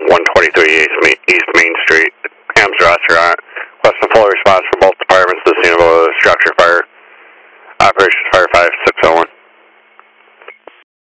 123 East Main Street, Ham's Restaurant. Requesting full response from both departments to the scene of a structure fire. Operations Fire 5601.